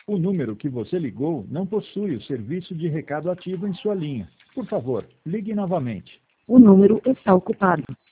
O número que você ligou não possui o serviço de recado ativo em sua linha. Por favor, ligue novamente. O número está ocupado.